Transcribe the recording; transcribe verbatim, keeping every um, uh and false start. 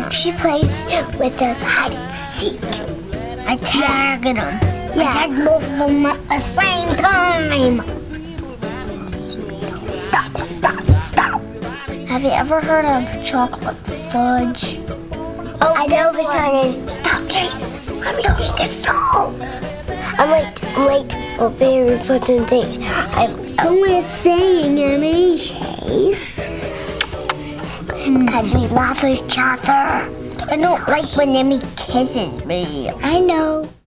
She plays with us hide and seek. I tagged them. Yeah. I tagged both of them at the same time. Stop, stop, stop. Have you ever heard of chocolate fudge? Oh, I know the song. Stop, Chase. Let me sing a song. I'm late. I'm late. We'll be reporting date. I'm Who is saying any, Chase? because we love each other. I don't like when Emmy kisses me. I know.